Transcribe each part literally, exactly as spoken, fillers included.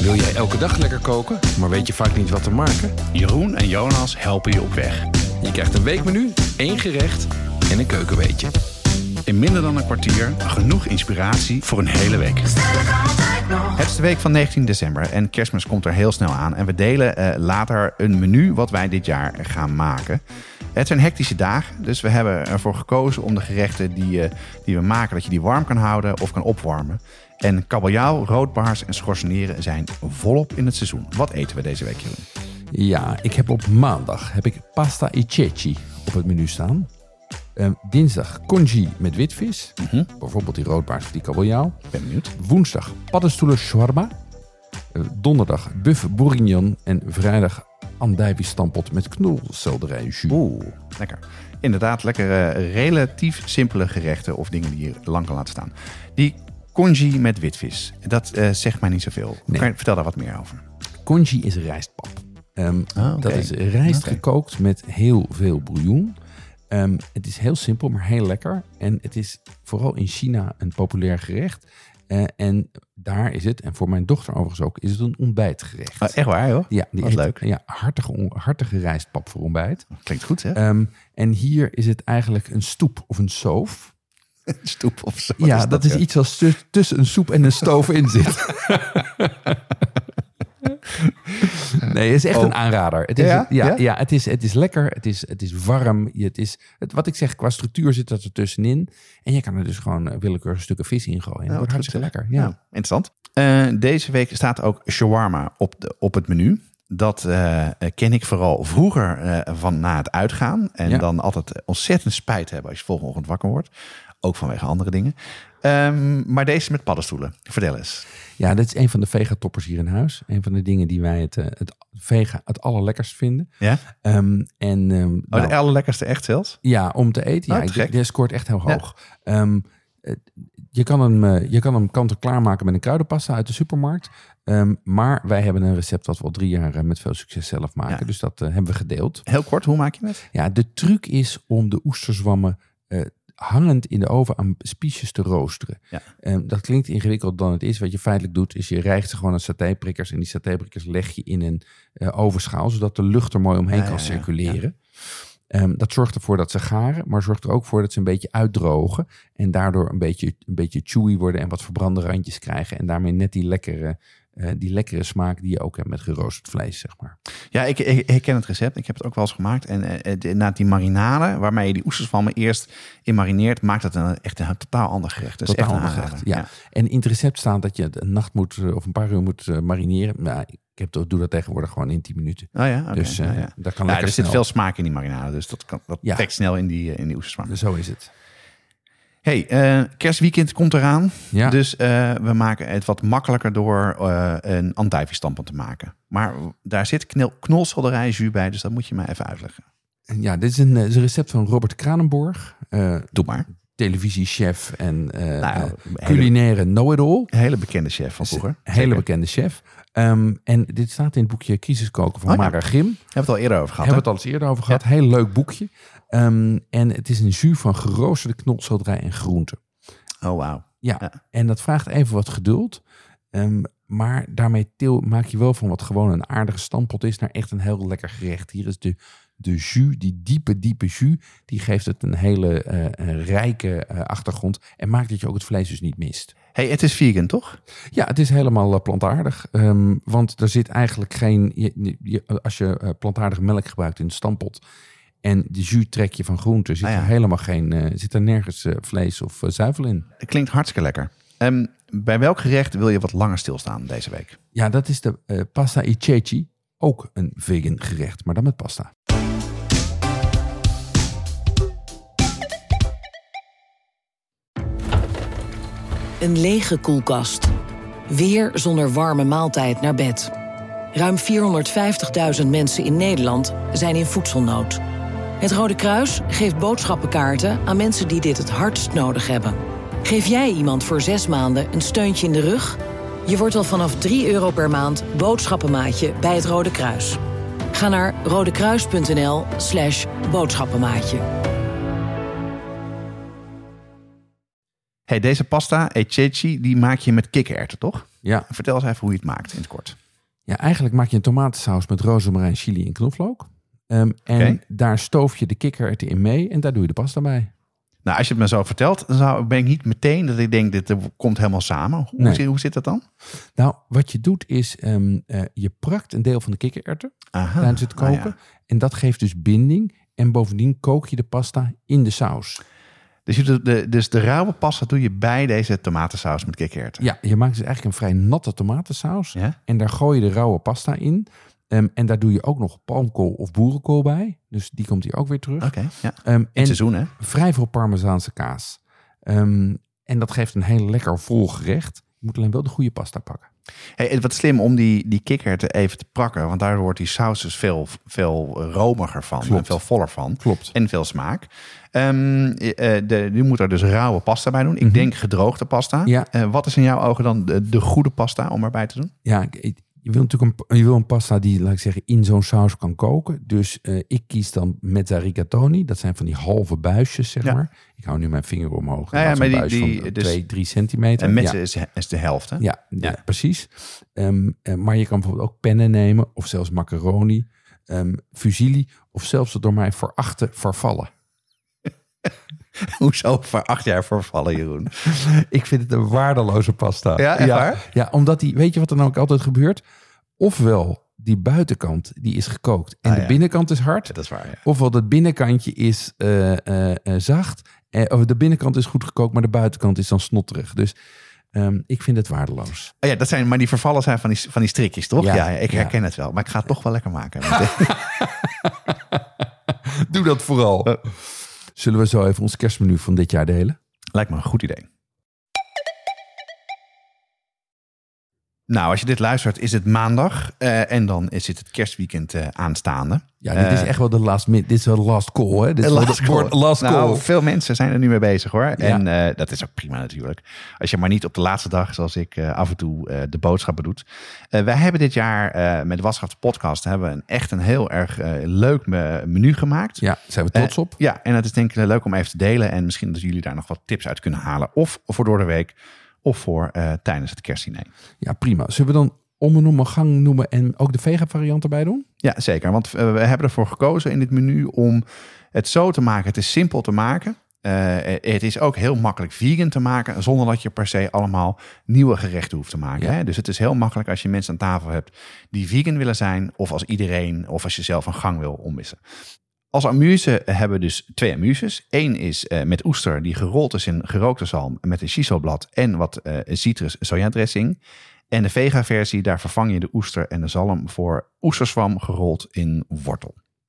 Wil jij elke dag lekker koken, maar weet je vaak niet wat te maken? Jeroen en Jonas helpen je op weg. Je krijgt een weekmenu, één gerecht en een keukenweetje. In minder dan een kwartier genoeg inspiratie voor een hele week. Het is de week van negentien december en Kerstmis komt er heel snel aan. En we delen uh, later een menu wat wij dit jaar gaan maken. Het zijn hectische dagen, dus we hebben ervoor gekozen om de gerechten die, uh, die we maken, dat je die warm kan houden of kan opwarmen. En kabeljauw, roodbaars en schorseneren zijn volop in het seizoen. Wat eten we deze week, Jeroen? Ja, ik heb op maandag heb ik pasta e ceci op het menu staan. Uh, dinsdag congee met witvis. Mm-hmm. Bijvoorbeeld die roodbaars of die kabeljauw. Ben benieuwd. Woensdag paddenstoelen shawarma. Uh, donderdag buff bourguignon. En vrijdag andijvie-stampot met knolselderijjus. Oeh, lekker. Inderdaad, lekkere, relatief simpele gerechten of dingen die je lang kan laten staan. Die congee met witvis, dat uh, zegt mij niet zoveel. Nee. Kan je, vertel daar wat meer over. Congee is rijstpap. Um, oh, okay. Dat is rijst okay. gekookt met heel veel bouillon. Um, het is heel simpel, maar heel lekker. En het is vooral in China een populair gerecht. Uh, en daar is het, en voor mijn dochter overigens ook, is het een ontbijtgerecht. Oh, echt waar, joh? Ja, die wat eet, leuk. Ja, hartige, hartige rijstpap voor ontbijt. Klinkt goed, hè? Um, en hier is het eigenlijk een stoep of een soof. Stoep of zo. Ja, is dat, dat is ja? iets als t- tussen een soep en een stoof in zit. Nee, het is echt oh. een aanrader. Het is, Ja? ja, Ja? ja, het, is, het is lekker, het is, het is warm. Het is, het, wat ik zeg, qua structuur zit dat er tussenin. En je kan er dus gewoon willekeurige stukken vis in gooien. Dat wordt hartstikke lekker. Ja. Ja, interessant. Uh, deze week staat ook shawarma op, de, op het menu. Dat uh, ken ik vooral vroeger uh, van na het uitgaan. En ja. dan altijd ontzettend spijt hebben als je volgende ochtend wakker wordt. Ook vanwege andere dingen. Um, maar deze met paddenstoelen. Vertel eens. Ja, dit is een van de vegatoppers hier in huis. Een van de dingen die wij het, het vega het allerlekkerst vinden. Ja? Um, en, um, oh, nou, de allerlekkerste echt zelfs? Ja, om te eten. Oh, Ja, te die scoort echt heel hoog. Ja. Um, je, kan hem, je kan hem kant-en-klaar maken met een kruidenpasta uit de supermarkt. Um, maar wij hebben een recept wat we al drie jaar met veel succes zelf maken. Ja. Dus dat uh, hebben we gedeeld. Heel kort, hoe maak je het? Ja, de truc is om de oesterzwammen uh, hangend in de oven aan spiesjes te roosteren. Ja. Um, dat klinkt ingewikkelder dan het is. Wat je feitelijk doet, is je rijgt ze gewoon aan satéprikkers. En die satéprikkers leg je in een uh, ovenschaal, zodat de lucht er mooi omheen ja, kan ja, circuleren. Ja. Um, dat zorgt ervoor dat ze garen, maar zorgt er ook voor dat ze een beetje uitdrogen. En daardoor een beetje, een beetje chewy worden en wat verbrande randjes krijgen. En daarmee net die lekkere... Uh, die lekkere smaak die je ook hebt met geroosterd vlees, zeg maar. Ja, ik, ik, ik ken het recept. Ik heb het ook wel eens gemaakt. En uh, de, na die marinade, waarmee je die oesterzwammen eerst in marineert, maakt het een, echt een totaal ander gerecht. Dus totaal echt ander gerecht, ja. ja. En in het recept staat dat je het een nacht moet, of een paar uur moet uh, marineren. Nou, ik heb, doe dat tegenwoordig gewoon in tien minuten. Oh ja, okay. Dus uh, ja, ja. dat kan ja, lekker er zit veel smaak in die marinade, dus dat, kan, dat ja. trekt snel in die, uh, in die oesterzwammen. Zo is het. Hey, uh, kerstweekend komt eraan. Ja. Dus uh, we maken het wat makkelijker door uh, een andijvie-stampot te maken. Maar daar zit knol, knolselderijjus bij, dus dat moet je mij even uitleggen. Ja, dit is een, is een recept van Robert Kranenborg. Uh, Doe maar. Televisiechef en uh, nou, culinaire hele, know-it-all. Een hele bekende chef van vroeger. Een hele Zeker. bekende chef. Um, en dit staat in het boekje Crisiskoken van oh, Mara ja. Grim. Hebben we het al eerder over gehad. Hebben we het al eens eerder over gehad. Ja. Heel leuk boekje. Um, en het is een jus van geroosterde knolselderij en groenten. Oh, wauw. Ja, ja, en dat vraagt even wat geduld. Um, maar daarmee til, maak je wel van wat gewoon een aardige stampot is naar echt een heel lekker gerecht. Hier is de, de jus, die diepe, diepe jus. Die geeft het een hele uh, een rijke uh, achtergrond. En maakt dat je ook het vlees dus niet mist. Hey, het is vegan, toch? Ja, het is helemaal uh, plantaardig. Um, want er zit eigenlijk geen... Je, je, als je uh, plantaardige melk gebruikt in de stampot... en de jus trek je van groenten, zit ah, ja. er helemaal geen... Uh, zit er nergens uh, vlees of uh, zuivel in. Het klinkt hartstikke lekker. Um, bij welk gerecht wil je wat langer stilstaan deze week? Ja, dat is de uh, pasta e ceci. Ook een vegan gerecht, maar dan met pasta. Een lege koelkast. Weer zonder warme maaltijd naar bed. Ruim vierhonderdvijftigduizend mensen in Nederland zijn in voedselnood. Het Rode Kruis geeft boodschappenkaarten aan mensen die dit het hardst nodig hebben. Geef jij iemand voor zes maanden een steuntje in de rug? Je wordt al vanaf drie euro per maand boodschappenmaatje bij het Rode Kruis. Ga naar rodekruis.nl slash boodschappenmaatje. Hey, deze pasta, e ceci, die maak je met kikkererwten, toch? Ja. Vertel eens even hoe je het maakt in het kort. Ja, eigenlijk maak je een tomatensaus met rozemarijn, chili en knoflook. Um, en Okay. daar stoof je de kikkererwten in mee en daar doe je de pasta bij. Nou, als je het me zo vertelt, dan zou, ben ik niet meteen dat ik denk, dit er komt helemaal samen. Hoe, Nee. zit, hoe zit dat dan? Nou, wat je doet is, um, uh, je prakt een deel van de kikkererwten Aha. tijdens het koken. Ah, ja. En dat geeft dus binding. En bovendien kook je de pasta in de saus. Dus, je doet de, dus de rauwe pasta doe je bij deze tomatensaus met kikkererwten? Ja, je maakt dus eigenlijk een vrij natte tomatensaus. Ja? En daar gooi je de rauwe pasta in. Um, en daar doe je ook nog palmkool of boerenkool bij. Dus die komt hier ook weer terug. Oké, ja. Um, In het en seizoen, hè? vrij veel parmezaanse kaas. Um, en dat geeft een heel lekker vol gerecht. Je moet alleen wel de goede pasta pakken. Hey, het wat slim om die, die kikkererwten even te prakken. Want daar wordt die saus dus veel, veel romiger van. Klopt. En veel voller van. Klopt. En veel smaak. Um, uh, de, je moet er dus rauwe pasta bij doen. Ik Mm-hmm. denk gedroogde pasta. Ja. Uh, wat is in jouw ogen dan de, de goede pasta om erbij te doen? Ja, ik- je wil natuurlijk een, je wil een pasta die, laat ik zeggen, in zo'n saus kan koken. Dus uh, ik kies dan mezza rigatoni. Dat zijn van die halve buisjes, zeg Ja. maar. Ik hou nu mijn vinger omhoog. Ja, ja, Dat is maar een die- buis die- van dus- twee, drie centimeter. En met ja. z'n is, is de helft, hè? Ja, Ja. ja, precies. Um, uh, maar je kan bijvoorbeeld ook pennen nemen. Of zelfs macaroni, um, fusilli. Of zelfs het door mij verachte farfalle. Hoezo voor acht jaar vervallen, Jeroen? Ik vind het een waardeloze pasta. Ja, echt ja, waar? ja, omdat die, weet je wat er nou ook altijd gebeurt? Ofwel die buitenkant die is gekookt en Ah, de ja. binnenkant is hard. Dat is waar, ja. Ofwel dat binnenkantje is uh, uh, uh, zacht. Uh, of de binnenkant is goed gekookt, maar de buitenkant is dan snotterig. Dus um, ik vind het waardeloos. Oh ja, dat zijn, maar die vervallen zijn van die, van die strikjes, toch? Ja, Ja, ja, ik ja. herken het wel. Maar ik ga het toch wel lekker maken. Doe dat vooral. Zullen we zo even ons kerstmenu van dit jaar delen? Lijkt me een goed idee. Nou, als je dit luistert, is het maandag. Uh, en dan is het het kerstweekend uh, aanstaande. Ja, dit is Uh, echt wel de last minute. Dit is wel de last call, hè? Dit is wel Last de woord call. last call. Nou, veel mensen zijn er nu mee bezig, hoor. En uh, dat is ook prima natuurlijk. Als je maar niet op de laatste dag, zoals ik uh, af en toe uh, de boodschappen doet. Uh, wij hebben dit jaar uh, met de Waskraft podcast hebben we een, echt een heel erg uh, leuk me- menu gemaakt. Ja, zijn we trots Uh, op. ja, en het is denk ik uh, leuk om even te delen. En misschien dat jullie daar nog wat tips uit kunnen halen. Of voor door de week, of voor uh, tijdens het kerstdiner. Ja, prima. Zullen we dan om en om een gang noemen en ook de vega variant erbij doen? Ja, zeker. Want uh, we hebben ervoor gekozen in dit menu om het zo te maken. Het is simpel te maken. Uh, het is ook heel makkelijk vegan te maken, zonder dat je per se allemaal nieuwe gerechten hoeft te maken. Ja. Hè? Dus het is heel makkelijk als je mensen aan tafel hebt die vegan willen zijn, of als iedereen, of als je zelf een gang wil ommissen. Als amuse hebben we dus twee amuses. Eén is uh, met oester die gerold is in gerookte zalm met een shisoblad en wat uh, citrus sojadressing. En de vega-versie, daar vervang je de oester en de zalm voor oesterzwam gerold in wortel.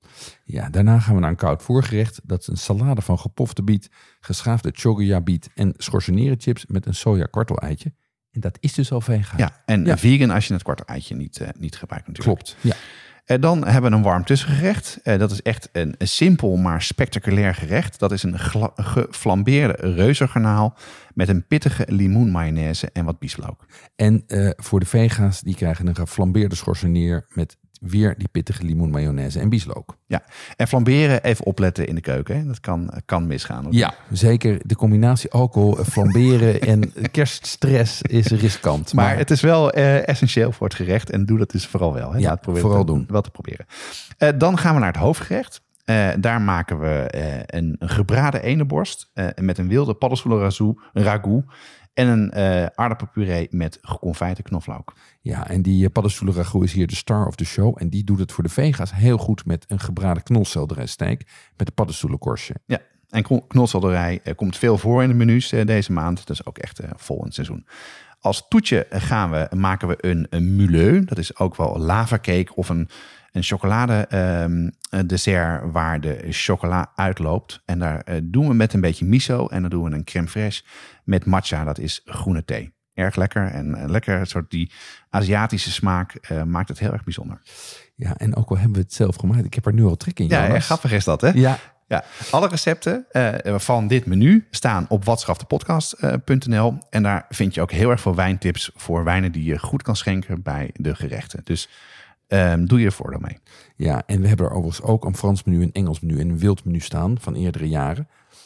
Ja, daarna gaan we naar een koud voorgerecht. Dat is een salade van gepofte biet, geschaafde chogia biet en schorsenierenchips met een soja kwartel-eitje. En dat is dus al vegan. Ja, en Ja. vegan als je het kwarte eitje niet, uh, niet gebruikt natuurlijk. Klopt. Ja. En dan hebben we een warm tussengerecht. Uh, dat is echt een, een simpel maar spectaculair gerecht. Dat is een gla- geflambeerde reuzengarnaal met een pittige limoenmayonaise en wat bieslook. En uh, voor de vega's, die krijgen een geflambeerde schorseneer met weer die pittige limoen, mayonaise en bieslook. Ja, en flamberen, even opletten in de keuken. Hè. Dat kan, kan misgaan. Ja, zeker. De combinatie alcohol, flamberen en kerststress is riskant. Maar, Maar het is wel uh, essentieel voor het gerecht. En doe dat dus vooral wel. Hè. Ja, Dat probeer vooral te, doen. Wel te proberen. Uh, dan gaan we naar het hoofdgerecht. Uh, daar maken we uh, een, een gebraden eendenborst uh, met een wilde paddenstoelen ragout en een uh, aardappelpuree met geconfijte knoflook. Ja, en die paddenstoelen ragout is hier de star of the show. En die doet het voor de vega's heel goed met een gebraden knolselderijsteak met een paddenstoelenkorstje. Ja, en knolselderij uh, komt veel voor in de menus uh, deze maand. Dat is ook echt uh, vol in het seizoen. Als toetje gaan we, maken we een, een muleux. Dat is ook wel lavacake of een, een chocolade um, dessert waar de chocola uitloopt. En daar uh, doen we met een beetje miso en dan doen we een crème fraîche met matcha. Dat is groene thee. Erg lekker en uh, lekker een soort die Aziatische smaak uh, maakt het heel erg bijzonder. Ja, en ook al hebben we het zelf gemaakt. Ik heb er nu al trek in, Ja, Jonas. erg grappig is dat, hè? Ja, Ja, alle recepten uh, van dit menu staan op watschaftepodcast punt n l. En daar vind je ook heel erg veel wijntips voor wijnen die je goed kan schenken bij de gerechten. Dus um, doe je voordeel mee. ja, en we hebben er overigens ook een Frans menu, een Engels menu en een wild menu staan van eerdere jaren.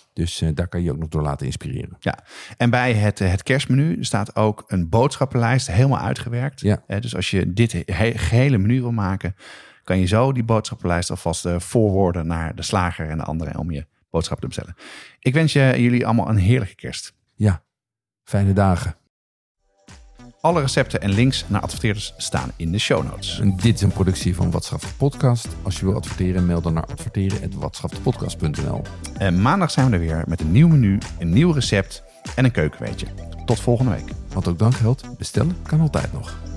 Dus uh, daar kan je je ook nog door laten inspireren. Ja, en bij het, het kerstmenu staat ook een boodschappenlijst helemaal uitgewerkt. Ja. Uh, dus als je dit he- gehele menu wil maken, kan je zo die boodschappenlijst alvast uh, voorwoorden naar de slager en de anderen om je boodschappen te bestellen. Ik wens je, jullie allemaal een heerlijke kerst. Ja, fijne dagen. Alle recepten en links naar adverteerders staan in de show notes. En dit is een productie van Wat Schaft de Podcast. Als je wil adverteren, mail dan naar adverteren apenstaartje watschaftepodcast punt n l. En maandag zijn we er weer met een nieuw menu, een nieuw recept en een keukenweetje. Tot volgende week. Want ook dan geldt, bestellen kan altijd nog.